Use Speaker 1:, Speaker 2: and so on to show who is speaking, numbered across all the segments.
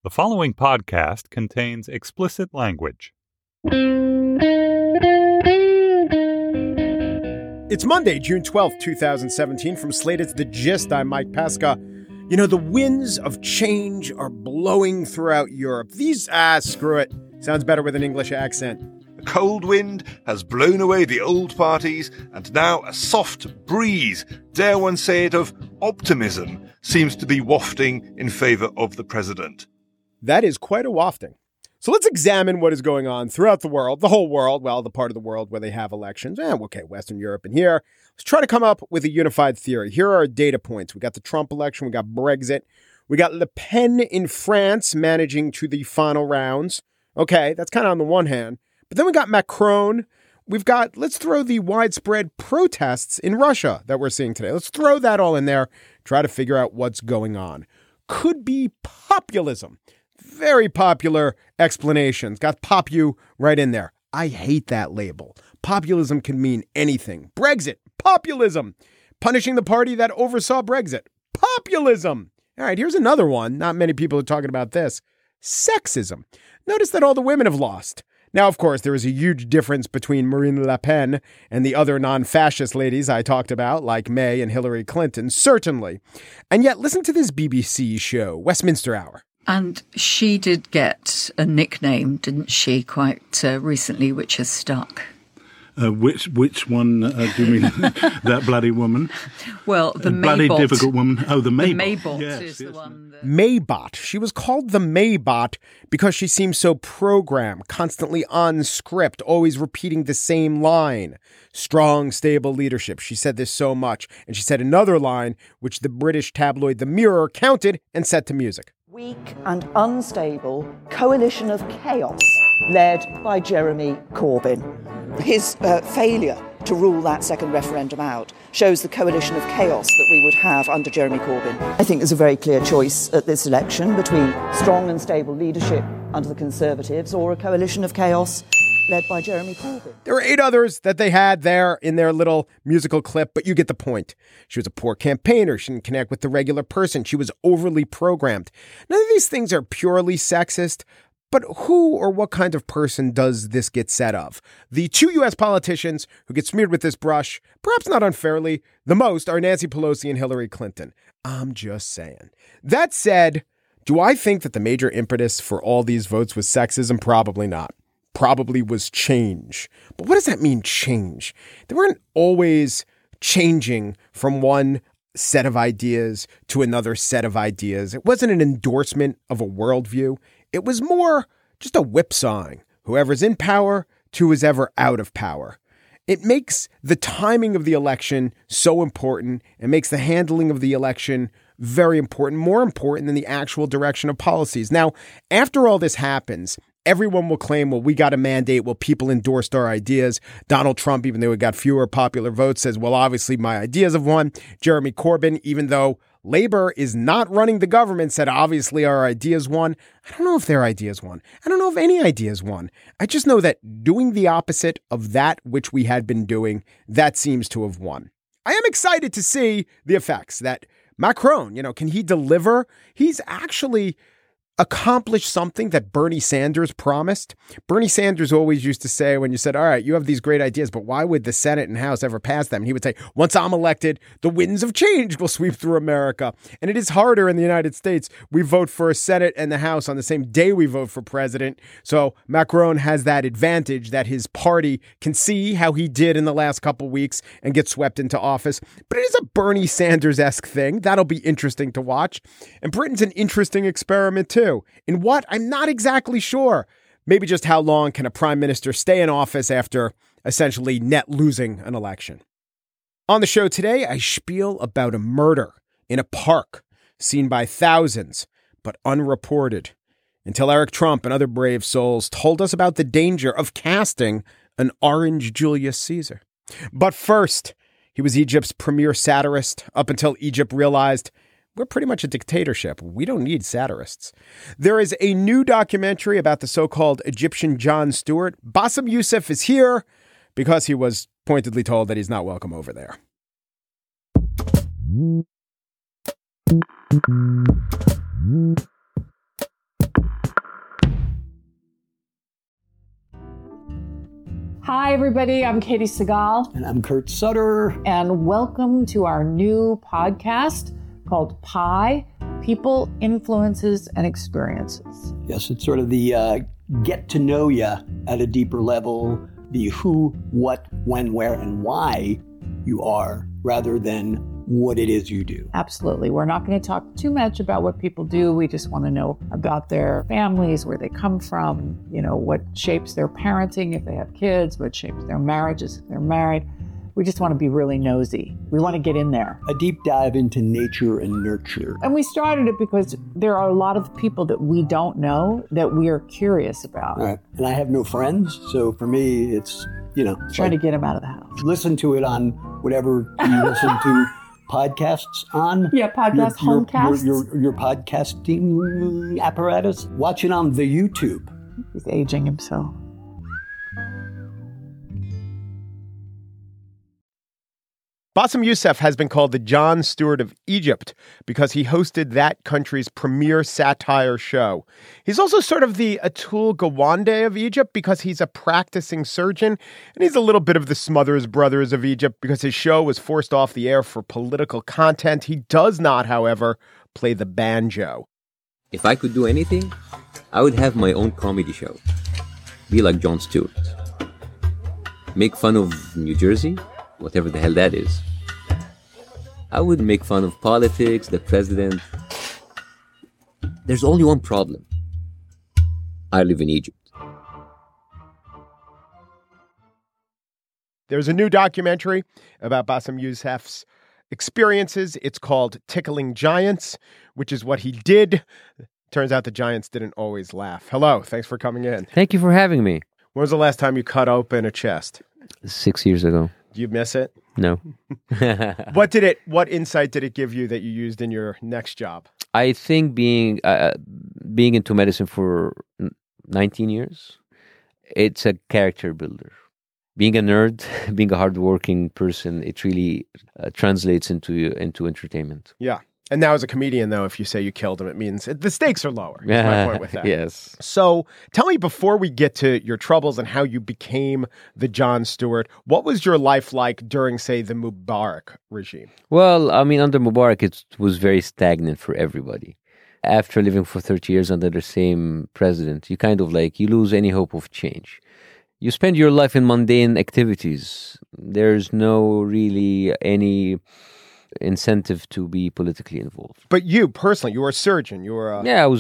Speaker 1: The following podcast contains explicit language.
Speaker 2: It's Monday, June 12th, 2017. From Slate, it's The Gist. I'm Mike Pesca. You know, the winds of change are blowing throughout Europe. Screw it. Sounds better with an English accent.
Speaker 3: A cold wind has blown away the old parties, and now a soft breeze, dare one say it, of optimism seems to be wafting in favour of the president.
Speaker 2: That is quite a wafting. So let's examine what is going on throughout the world, the whole world, well, the part of the world where they have elections. Okay, Western Europe and here. Let's try to come up with a unified theory. Here are our data points. We got the Trump election. We got Brexit. We got Le Pen in France managing to the final rounds. Okay, that's kind of on the one hand. But then we got Macron. We've got, let's throw the widespread protests in Russia that we're seeing today. Let's throw that all in there, try to figure out what's going on. Could be populism. Very popular explanations. Got "popu" right in there. I hate that label. Populism can mean anything. Brexit, populism. Punishing the party that oversaw Brexit, populism. All right, here's another one. Not many people are talking about this. Sexism. Notice that all the women have lost. Now, of course, there is a huge difference between Marine Le Pen and the other non-fascist ladies I talked about, like May and Hillary Clinton, certainly. And yet, listen to this BBC show, Westminster Hour.
Speaker 4: And she did get a nickname, didn't she, quite recently, which has stuck?
Speaker 5: Which one do you mean? That bloody woman?
Speaker 4: Well, the
Speaker 5: bloody
Speaker 4: Maybot.
Speaker 5: Difficult woman. Oh, the Maybot.
Speaker 4: The Maybot
Speaker 5: yes,
Speaker 4: is the one.
Speaker 2: Maybot. She was called the Maybot because she seems so programmed, constantly on script, always repeating the same line. Strong, stable leadership. She said this so much. And she said another line, which the British tabloid The Mirror counted and set to music.
Speaker 6: Weak and unstable coalition of chaos led by Jeremy Corbyn. His failure to rule that second referendum out shows the coalition of chaos that we would have under Jeremy Corbyn. I think there's a very clear choice at this election between strong and stable leadership under the Conservatives or a coalition of chaos led by Jeremy Corbyn.
Speaker 2: There were 8 others that they had there in their little musical clip, but you get the point. She was a poor campaigner. She didn't connect with the regular person. She was overly programmed. None of these things are purely sexist, but who or what kind of person does this get said of? The 2 U.S. politicians who get smeared with this brush, perhaps not unfairly, the most are Nancy Pelosi and Hillary Clinton. I'm just saying. That said, do I think that the major impetus for all these votes was sexism? Probably not. Probably was change. But what does that mean, change? They weren't always changing from one set of ideas to another set of ideas. It wasn't an endorsement of a worldview. It was more just a whipsawing. Whoever's in power to who's ever out of power. It makes the timing of the election so important. It makes the handling of the election very important, more important than the actual direction of policies. Now, after all this happens, everyone will claim, well, we got a mandate. Well, people endorsed our ideas. Donald Trump, even though he got fewer popular votes, says, well, obviously my ideas have won. Jeremy Corbyn, even though Labor is not running the government, said, obviously our ideas won. I don't know if their ideas won. I don't know if any ideas won. I just know that doing the opposite of that which we had been doing, that seems to have won. I am excited to see the effects that Macron, can he deliver? He's actually accomplish something that Bernie Sanders promised. Bernie Sanders always used to say, when you said, all right, you have these great ideas, but why would the Senate and House ever pass them? And he would say, once I'm elected, the winds of change will sweep through America. And it is harder in the United States. We vote for a Senate and the House on the same day we vote for president. So Macron has that advantage that his party can see how he did in the last couple weeks and get swept into office. But it is a Bernie Sanders-esque thing. That'll be interesting to watch. And Britain's an interesting experiment too. In what? I'm not exactly sure. Maybe just how long can a prime minister stay in office after essentially net losing an election? On the show today, I spiel about a murder in a park seen by thousands, but unreported, until Eric Trump and other brave souls told us about the danger of casting an orange Julius Caesar. But first, he was Egypt's premier satirist up until Egypt realized we're pretty much a dictatorship. We don't need satirists. There is a new documentary about the so-called Egyptian Jon Stewart. Bassem Youssef is here because he was pointedly told that he's not welcome over there.
Speaker 7: Hi, everybody. I'm Katie Segal.
Speaker 8: And I'm Kurt Sutter.
Speaker 7: And welcome to our new podcast called PI, People, Influences, and Experiences.
Speaker 8: Yes, it's sort of the get to know you at a deeper level, the who, what, when, where, and why you are, rather than what it is you do.
Speaker 7: Absolutely. We're not going to talk too much about what people do. We just want to know about their families, where they come from, what shapes their parenting if they have kids, what shapes their marriages if they're married. We just want to be really nosy. We want to get in there.
Speaker 8: A deep dive into nature and nurture.
Speaker 7: And we started it because there are a lot of people that we don't know that we are curious about.
Speaker 8: Right. And I have no friends, so for me, it's,
Speaker 7: trying to get them out of the house.
Speaker 8: Listen to it on whatever you listen to podcasts on.
Speaker 7: Yeah, homecasts.
Speaker 8: Your podcasting apparatus. Watch it on the YouTube.
Speaker 7: He's aging himself.
Speaker 2: Bassem Youssef has been called the Jon Stewart of Egypt because he hosted that country's premier satire show. He's also sort of the Atul Gawande of Egypt because he's a practicing surgeon, and he's a little bit of the Smothers Brothers of Egypt because his show was forced off the air for political content. He does not, however, play the banjo.
Speaker 9: If I could do anything, I would have my own comedy show. Be like Jon Stewart. Make fun of New Jersey, whatever the hell that is. I would make fun of politics, the president. There's only one problem. I live in Egypt.
Speaker 2: There's a new documentary about Bassem Youssef's experiences. It's called Tickling Giants, which is what he did. Turns out the giants didn't always laugh. Hello, thanks for coming in.
Speaker 9: Thank you for having me.
Speaker 2: When was the last time you cut open a chest?
Speaker 9: 6 years ago.
Speaker 2: Do you miss it?
Speaker 9: No.
Speaker 2: What insight did it give you that you used in your next job?
Speaker 9: I think being into medicine for 19 years, it's a character builder. Being a nerd, being a hardworking person, it really translates into entertainment.
Speaker 2: Yeah. And now as a comedian, though, if you say you killed him, it means the stakes are lower. That's my point with that.
Speaker 9: Yes.
Speaker 2: So tell me, before we get to your troubles and how you became the Jon Stewart, what was your life like during, say, the Mubarak regime?
Speaker 9: Well, I mean, under Mubarak, it was very stagnant for everybody. After living for 30 years under the same president, you kind of you lose any hope of change. You spend your life in mundane activities. There's no really any incentive to be politically involved.
Speaker 2: But you personally, you were a surgeon. You were
Speaker 9: Yeah, I was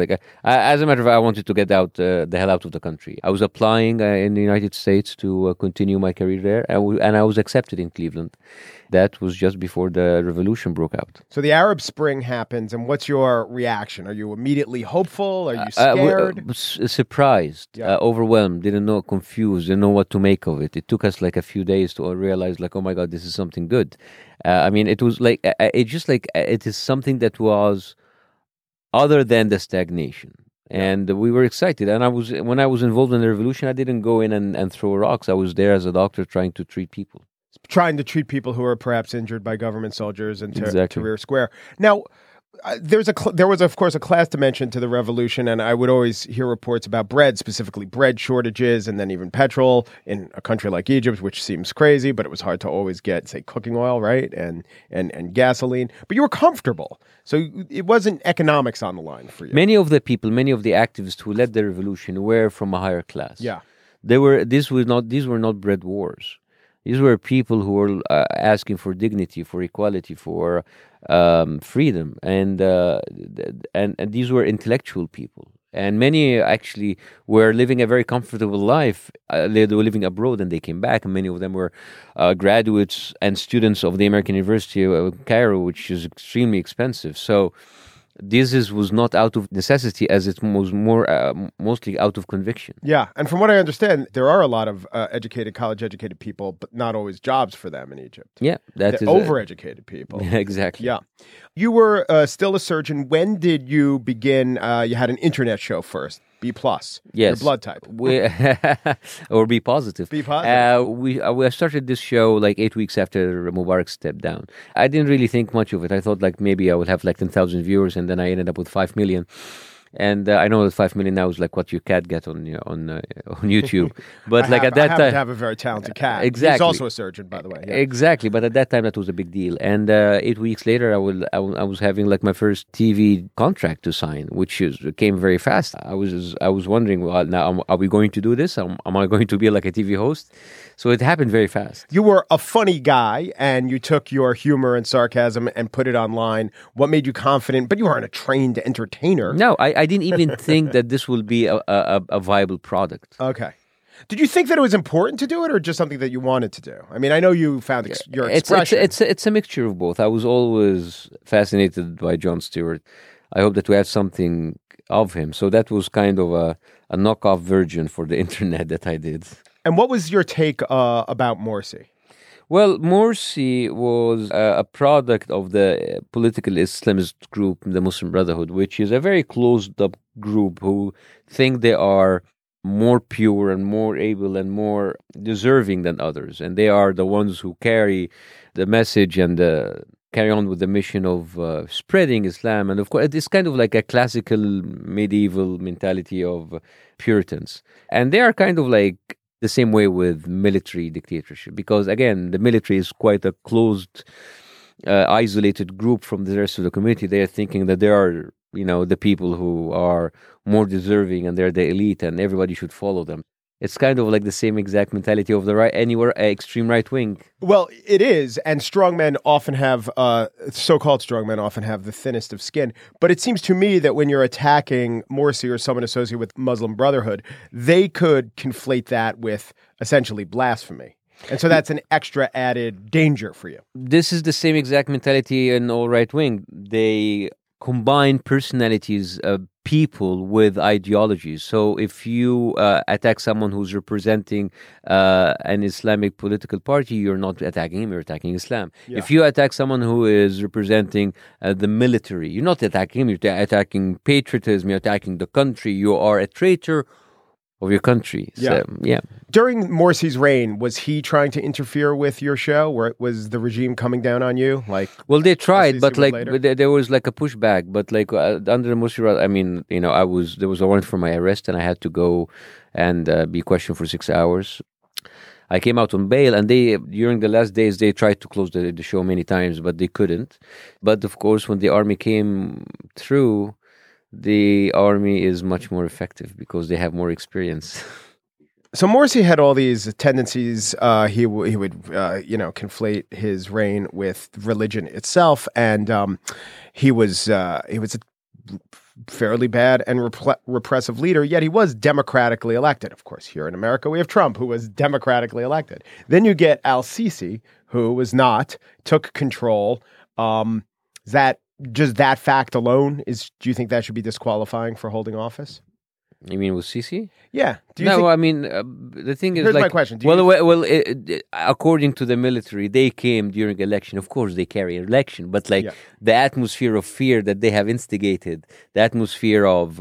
Speaker 9: as a matter of fact, I wanted to get out the hell out of the country. I was applying in the United States to continue my career there, and I was accepted in Cleveland. That was just before the revolution broke out.
Speaker 2: So the Arab Spring happens, and what's your reaction? Are you immediately hopeful? Are you scared?
Speaker 9: Surprised, overwhelmed, didn't know, confused, didn't know what to make of it. It took us a few days to realize, oh my God, this is something good. I mean, it was it is something that was other than the stagnation. And we were excited. And when I was involved in the revolution, I didn't go in and throw rocks. I was there as a doctor trying to treat people.
Speaker 2: Trying to treat people who are perhaps injured by government soldiers and
Speaker 9: exactly.
Speaker 2: Tahrir Square. Now, there was, of course, a class dimension to the revolution, and I would always hear reports about bread, specifically bread shortages, and then even petrol in a country like Egypt, which seems crazy, but it was hard to always get, say, cooking oil, right, and gasoline. But you were comfortable, so it wasn't economics on the line for you.
Speaker 9: Many of the activists who led the revolution were from a higher class.
Speaker 2: Yeah,
Speaker 9: these were not bread wars. These were people who were asking for dignity, for equality, for freedom, and these were intellectual people. And many actually were living a very comfortable life. They were living abroad, and they came back. And many of them were graduates and students of the American University of Cairo, which is extremely expensive. So this was not out of necessity, as it was mostly out of conviction.
Speaker 2: Yeah, and from what I understand, there are a lot of college-educated people, but not always jobs for them in Egypt.
Speaker 9: Yeah,
Speaker 2: that is overeducated people.
Speaker 9: Yeah, exactly.
Speaker 2: Yeah. You were still a surgeon. When did you begin? You had an internet show first. B+.
Speaker 9: Yes.
Speaker 2: Your blood type.
Speaker 9: Or B positive.
Speaker 2: B positive.
Speaker 9: We started this show 8 weeks after Mubarak stepped down. I didn't really think much of it. I thought maybe I would have 10,000 viewers, and then I ended up with 5 million. And I know that 5 million now is like what your cat get on YouTube, but
Speaker 2: I
Speaker 9: at that
Speaker 2: happen to
Speaker 9: time,
Speaker 2: have a very talented cat.
Speaker 9: exactly.
Speaker 2: He's also a surgeon, by the way. Yeah.
Speaker 9: Exactly, but at that time that was a big deal. And 8 weeks later, I was having like my first TV contract to sign, which came very fast. I was wondering, well, now are we going to do this? Am I going to be like a TV host? So it happened very fast.
Speaker 2: You were a funny guy, and you took your humor and sarcasm and put it online. What made you confident? But you weren't a trained entertainer.
Speaker 9: No, I didn't even think that this will be a viable product.
Speaker 2: Okay. Did you think that it was important to do it, or just something that you wanted to do? I mean, I know you found your expression.
Speaker 9: It's a mixture of both. I was always fascinated by Jon Stewart. I hope that we have something of him. So that was kind of a knockoff version for the internet that I did.
Speaker 2: And what was your take about Morsi?
Speaker 9: Well, Morsi was a product of the political Islamist group, the Muslim Brotherhood, which is a very closed-up group who think they are more pure and more able and more deserving than others. And they are the ones who carry the message and carry on with the mission of spreading Islam. And of course, it's kind of like a classical medieval mentality of Puritans. And they are kind of like the same way with military dictatorship, because again, the military is quite a closed, isolated group from the rest of the community. They are thinking that they are, the people who are more deserving and they're the elite and everybody should follow them. It's kind of like the same exact mentality of the extreme right wing.
Speaker 2: Well, it is, and strongmen often have, so-called strongmen often have the thinnest of skin. But it seems to me that when you're attacking Morsi or someone associated with Muslim Brotherhood, they could conflate that with essentially blasphemy. And so that's an extra added danger for you.
Speaker 9: This is the same exact mentality in all right wing. They combine personalities, people with ideologies. So if you attack someone who's representing an Islamic political party, you're not attacking him, you're attacking Islam. Yeah. If you attack someone who is representing the military, you're not attacking him, you're attacking patriotism, you're attacking the country, you are a traitor of your country.
Speaker 2: Yeah.
Speaker 9: So, yeah.
Speaker 2: During Morsi's reign, was he trying to interfere with your show? Where was the regime coming down on you?
Speaker 9: Well, they tried, but there was like a pushback. But under Morsi, I mean, there was a warrant for my arrest, and I had to go and be questioned for 6 hours. I came out on bail, and during the last days, they tried to close the show many times, but they couldn't. But of course, when the army came through, the army is much more effective because they have more experience.
Speaker 2: So Morsi had all these tendencies. He would conflate his reign with religion itself, and he was a fairly bad and repressive leader. Yet he was democratically elected. Of course, here in America we have Trump, who was democratically elected. Then you get Al-Sisi, who was not, took control. Just that fact alone do you think that should be disqualifying for holding office?
Speaker 9: You mean with Sisi?
Speaker 2: Yeah.
Speaker 9: I mean, the thing is,
Speaker 2: here's my question.
Speaker 9: According to the military, they came during election. Of course, they carry an election, but the atmosphere of fear that they have instigated, the atmosphere of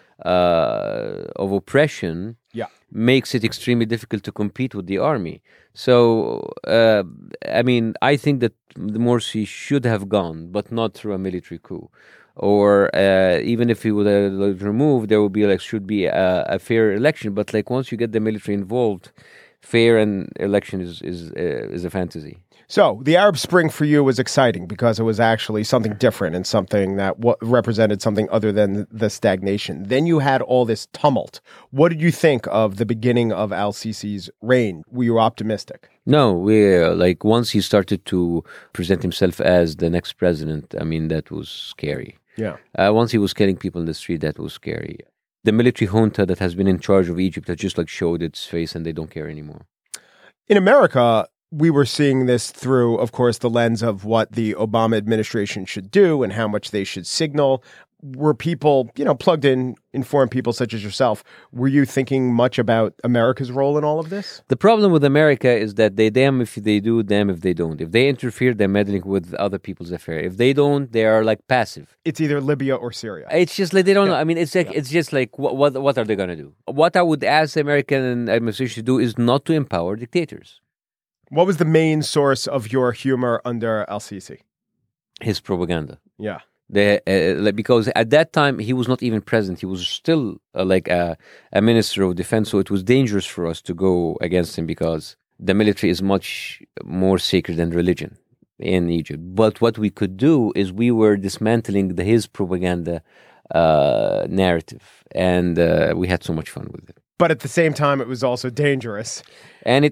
Speaker 9: oppression, makes it extremely difficult to compete with the army. So, I think that the Morsi should have gone, but not through a military coup. Or even if he would have removed, there would be should be a fair election. But once you get the military involved, fair and election is a fantasy.
Speaker 2: So the Arab Spring for you was exciting because it was actually something different and something that represented something other than the stagnation. Then you had all this tumult. What did you think of the beginning of Al-Sisi's reign? Were you optimistic?
Speaker 9: No, once he started to present himself as the next president, that was scary.
Speaker 2: Yeah.
Speaker 9: Once he was killing people in the street, that was scary. The military junta that has been in charge of Egypt has just showed its face and they don't care anymore.
Speaker 2: In America, we were seeing this through, of course, the lens of what the Obama administration should do and how much they should signal. Were people, plugged in, informed people such as yourself, were you thinking much about America's role in all of this?
Speaker 9: The problem with America is that they damn if they do, damn if they don't. If they interfere, they're meddling with other people's affairs. If they don't, they are passive.
Speaker 2: It's either Libya or Syria.
Speaker 9: It's just they don't know. It's just what are they going to do? What I would ask the American administration to do is not to empower dictators.
Speaker 2: What was the main source of your humor under Al-Sisi?
Speaker 9: His propaganda.
Speaker 2: Yeah.
Speaker 9: Because at that time he was not even president; he was still like a minister of defense. So it was dangerous for us to go against him because the military is much more sacred than religion in Egypt. But what we could do is we were dismantling his propaganda narrative, and we had so much fun with it.
Speaker 2: But at the same time, it was also dangerous.
Speaker 9: And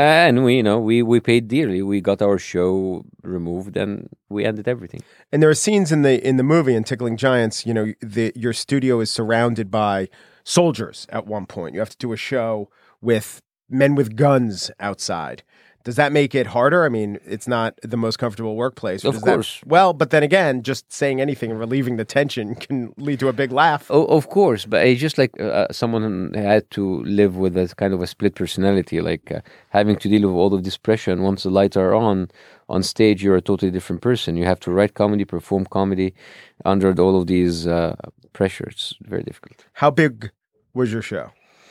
Speaker 9: we paid dearly. We got our show removed, and we ended everything.
Speaker 2: And there are scenes in the movie in Tickling Giants. Your studio is surrounded by soldiers. At one point, you have to do a show with men with guns outside. Does that make it harder? I mean, it's not the most comfortable workplace.
Speaker 9: Of course.
Speaker 2: But then again, just saying anything and relieving the tension can lead to a big laugh.
Speaker 9: Oh, of course. But it's just like someone had to live with a kind of a split personality, like having to deal with all of this pressure. And once the lights are on stage, you're a totally different person. You have to write comedy, perform comedy under all of these pressures. It's very difficult.
Speaker 2: How big was your show?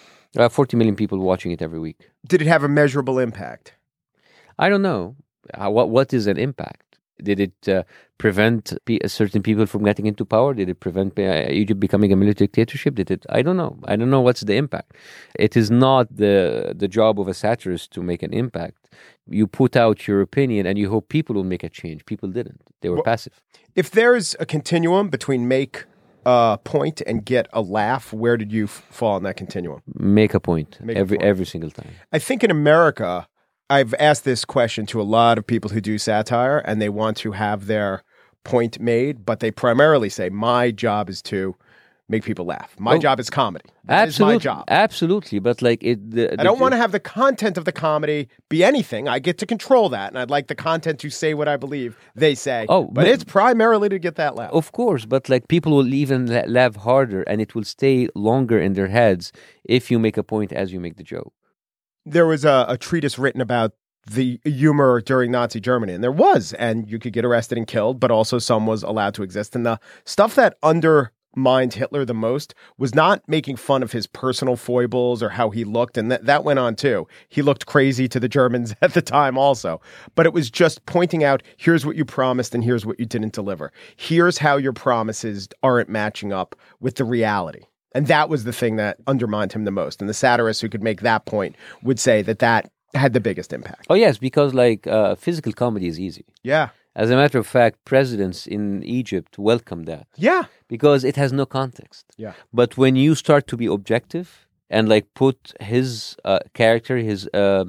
Speaker 9: 40 million people watching it every week.
Speaker 2: Did it have a measurable impact?
Speaker 9: I don't know. What is an impact? Did it prevent certain people from getting into power? Did it prevent Egypt becoming a military dictatorship? I don't know. I don't know what's the impact. It is not the job of a satirist to make an impact. You put out your opinion and you hope people will make a change. People didn't. They were passive.
Speaker 2: If there's a continuum between make a point and get a laugh, where did you fall in that continuum?
Speaker 9: Make a point every single time.
Speaker 2: I think in America, I've asked this question to a lot of people who do satire, and they want to have their point made, but they primarily say, my job is to make people laugh. My job is comedy. That is my job.
Speaker 9: Absolutely. But like I
Speaker 2: don't want to have the content of the comedy be anything. I get to control that, and I'd like the content to say what I believe they say. But it's primarily to get that laugh.
Speaker 9: Of course, but like people will even laugh harder, and it will stay longer in their heads if you make a point as you make the joke.
Speaker 2: There was a treatise written about the humor during Nazi Germany, and there was, and you could get arrested and killed, but also some was allowed to exist. And the stuff that undermined Hitler the most was not making fun of his personal foibles or how he looked, and that went on too. He looked crazy to the Germans at the time also, but it was just pointing out, here's what you promised and here's what you didn't deliver. Here's how your promises aren't matching up with the reality. And that was the thing that undermined him the most. And the satirists who could make that point would say that had the biggest impact.
Speaker 9: Oh, yes, because like physical comedy is easy.
Speaker 2: Yeah.
Speaker 9: As a matter of fact, presidents in Egypt welcome that.
Speaker 2: Yeah.
Speaker 9: Because it has no context.
Speaker 2: Yeah.
Speaker 9: But when you start to be objective and like put his character, his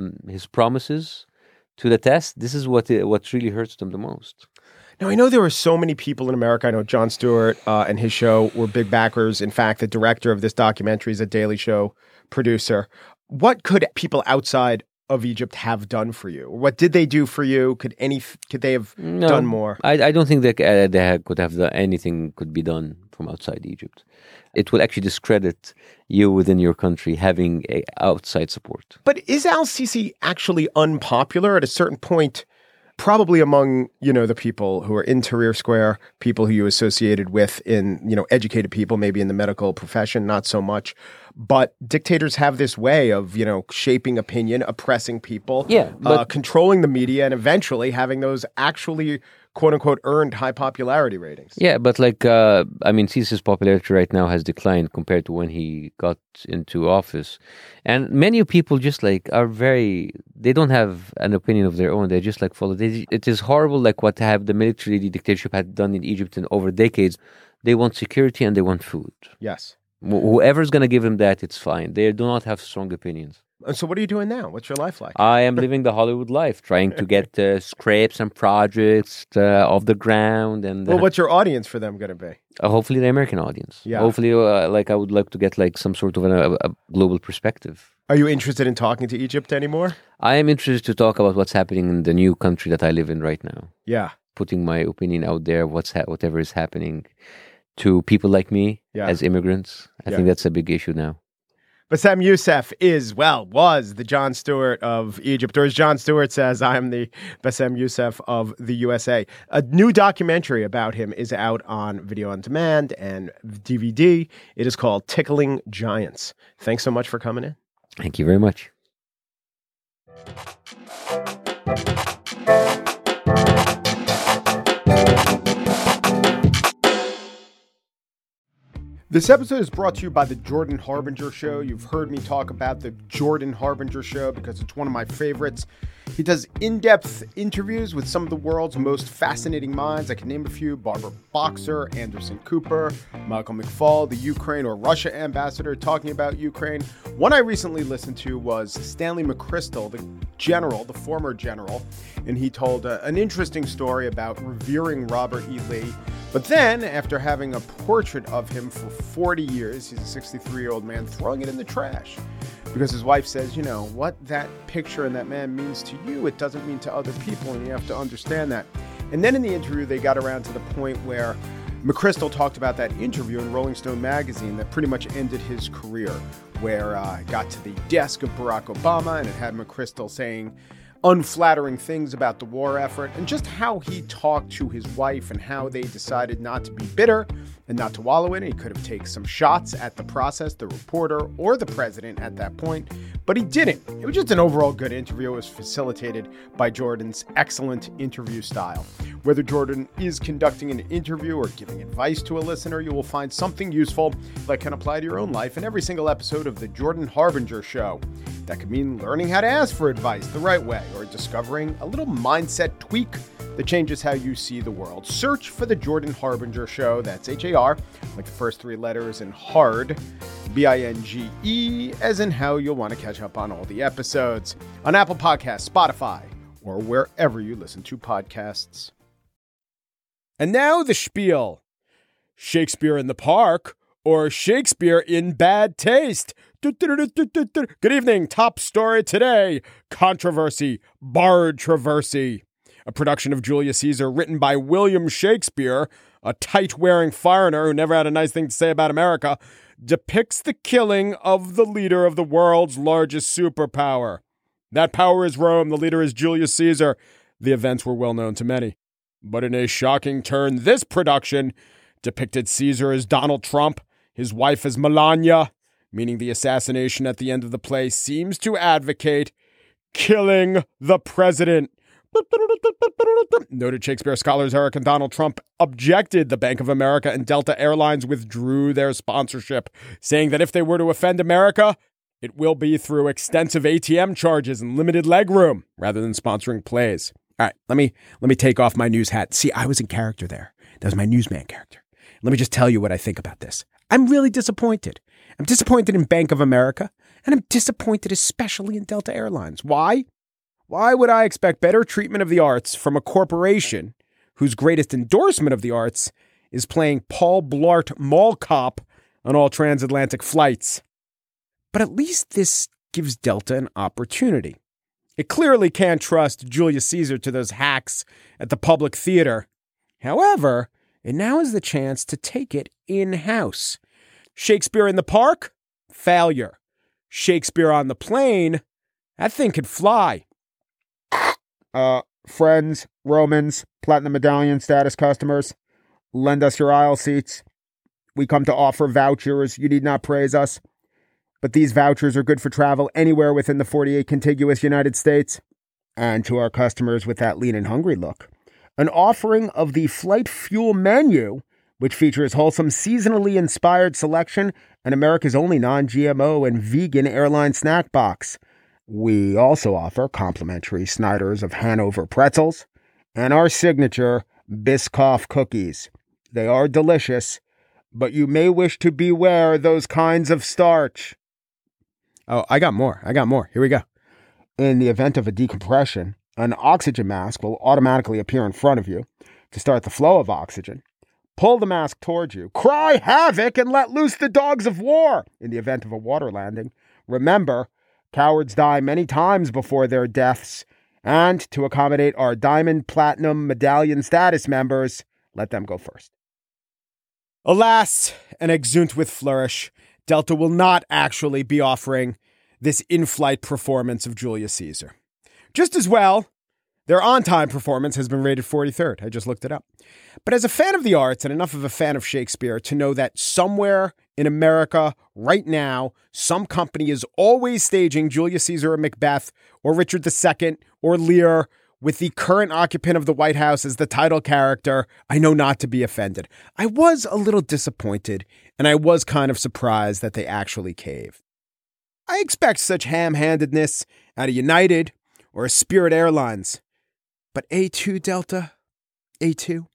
Speaker 9: promises to the test, this is what really hurts them the most.
Speaker 2: Now, I know there are so many people in America. I know Jon Stewart and his show were big backers. In fact, the director of this documentary is a Daily Show producer. What could people outside of Egypt have done for you? What did they do for you? Could they have done more?
Speaker 9: I don't think they could have done anything could be done from outside Egypt. It will actually discredit you within your country having outside support.
Speaker 2: But is al-Sisi actually unpopular at a certain point? Probably among, the people who are in Tahrir Square, people who you associated with in, educated people, maybe in the medical profession, not so much. But dictators have this way of, shaping opinion, oppressing people, controlling the media, and eventually having those actually, quote unquote, earned high popularity ratings.
Speaker 9: Yeah, but Sisi's popularity right now has declined compared to when he got into office. And many people just they don't have an opinion of their own. They just follow. It is horrible what the military dictatorship had done in Egypt over decades. They want security and they want food.
Speaker 2: Yes.
Speaker 9: Whoever's going to give them that, it's fine. They do not have strong opinions.
Speaker 2: And so what are you doing now? What's your life like?
Speaker 9: I am living the Hollywood life, trying to get scripts and projects off the ground. And
Speaker 2: what's your audience for them going to be?
Speaker 9: Hopefully the American audience.
Speaker 2: Yeah.
Speaker 9: Hopefully, I would like to get some sort of a global perspective.
Speaker 2: Are you interested in talking to Egypt anymore?
Speaker 9: I am interested to talk about what's happening in the new country that I live in right now.
Speaker 2: Yeah.
Speaker 9: Putting my opinion out there, whatever is happening to people like me as immigrants. I think that's a big issue now.
Speaker 2: Bassem Youssef was the Jon Stewart of Egypt. Or as Jon Stewart says, I'm the Bassem Youssef of the USA. A new documentary about him is out on video on demand and DVD. It is called Tickling Giants. Thanks so much for coming in.
Speaker 9: Thank you very much.
Speaker 2: This episode is brought to you by the Jordan Harbinger Show. You've heard me talk about the Jordan Harbinger Show because it's one of my favorites. He does in-depth interviews with some of the world's most fascinating minds. I can name a few: Barbara Boxer, Anderson Cooper, Michael McFaul, the Ukraine or Russia ambassador talking about Ukraine. One I recently listened to was Stanley McChrystal, the former general, and he told an interesting story about revering Robert E. Lee. But then, after having a portrait of him for 40 years, he's a 63-year-old man, throwing it in the trash. Because his wife says, what that picture and that man means to you, it doesn't mean to other people, and you have to understand that. And then in the interview, they got around to the point where McChrystal talked about that interview in Rolling Stone magazine that pretty much ended his career, where it got to the desk of Barack Obama, and it had McChrystal saying unflattering things about the war effort, and just how he talked to his wife and how they decided not to be bitter and not to wallow in it. He could have taken some shots at the process, the reporter, or the president at that point, but he didn't. It was just an overall good interview. It was facilitated by Jordan's excellent interview style. Whether Jordan is conducting an interview or giving advice to a listener, you will find something useful that can apply to your own life in every single episode of the Jordan Harbinger Show. That could mean learning how to ask for advice the right way, or discovering a little mindset tweak that changes how you see the world. Search for the Jordan Harbinger Show. That's H-A-R, like the first three letters, and hard, B-I-N-G-E, as in how you'll want to catch up on all the episodes on Apple Podcasts, Spotify, or wherever you listen to podcasts. And now the spiel. Shakespeare in the Park, or Shakespeare in bad taste. Good evening. Top story today. Controversy. Bardtroversy. A production of Julius Caesar written by William Shakespeare, a tight-wearing foreigner who never had a nice thing to say about America, depicts the killing of the leader of the world's largest superpower. That power is Rome. The leader is Julius Caesar. The events were well known to many. But in a shocking turn, this production depicted Caesar as Donald Trump, his wife as Melania, meaning the assassination at the end of the play seems to advocate killing the president. Noted Shakespeare scholars Eric and Donald Trump objected. The Bank of America and Delta Airlines withdrew their sponsorship, saying that if they were to offend America, it will be through extensive ATM charges and limited legroom rather than sponsoring plays. All right, let me take off my news hat. See, I was in character there. That was my newsman character. Let me just tell you what I think about this. I'm really disappointed. I'm disappointed in Bank of America, and I'm disappointed especially in Delta Airlines. Why? Why would I expect better treatment of the arts from a corporation whose greatest endorsement of the arts is playing Paul Blart Mall Cop on all transatlantic flights? But at least this gives Delta an opportunity. It clearly can't trust Julius Caesar to those hacks at the Public Theater. However, it now has the chance to take it in-house. Shakespeare in the Park? Failure. Shakespeare on the Plane? That thing could fly. Friends, Romans, Platinum Medallion status customers, lend us your aisle seats. We come to offer vouchers. You need not praise us. But these vouchers are good for travel anywhere within the 48 contiguous United States. And to our customers with that lean and hungry look, an offering of the flight fuel menu, which features wholesome, seasonally inspired selection and America's only non-GMO and vegan airline snack box. We also offer complimentary Snyder's of Hanover pretzels and our signature Biscoff cookies. They are delicious, but you may wish to beware those kinds of starch. Oh, I got more. Here we go. In the event of a decompression, an oxygen mask will automatically appear in front of you to start the flow of oxygen. Pull the mask towards you, cry havoc, and let loose the dogs of war in the event of a water landing. Remember, cowards die many times before their deaths, and to accommodate our Diamond Platinum Medallion status members, let them go first. Alas, and exunt with flourish, Delta will not actually be offering this in-flight performance of Julius Caesar. Just as well, their on-time performance has been rated 43rd. I just looked it up. But as a fan of the arts and enough of a fan of Shakespeare to know that somewhere in America right now, some company is always staging Julius Caesar or Macbeth or Richard II or Lear with the current occupant of the White House as the title character, I know not to be offended. I was a little disappointed, and I was kind of surprised that they actually caved. I expect such ham-handedness out of United or Spirit Airlines. But A2 Delta? A2?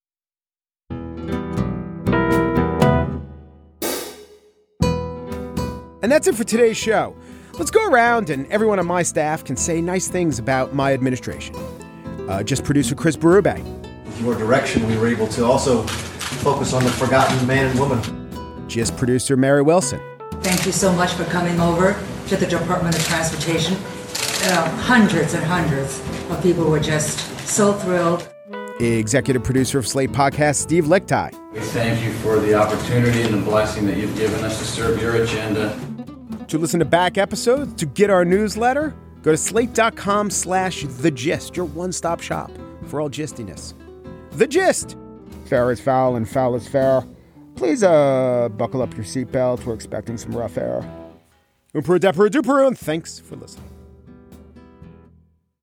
Speaker 2: And that's it for today's show. Let's go around and everyone on my staff can say nice things about my administration. Just producer Chris Berube.
Speaker 10: With your direction, we were able to also focus on the forgotten man and woman.
Speaker 2: Just producer Mary Wilson.
Speaker 11: Thank you so much for coming over to the Department of Transportation. Hundreds and hundreds of people were just so thrilled.
Speaker 2: Executive producer of Slate Podcast, Steve Lickteig.
Speaker 12: We thank you for the opportunity and the blessing that you've given us to serve your agenda.
Speaker 2: To listen to back episodes, to get our newsletter, go to slate.com/The Gist, your one-stop shop for all gistiness. The Gist. Fair is foul and foul is fair. Please buckle up your seatbelts. We're expecting some rough air. Oomperu, depperu, duperu, and thanks for listening.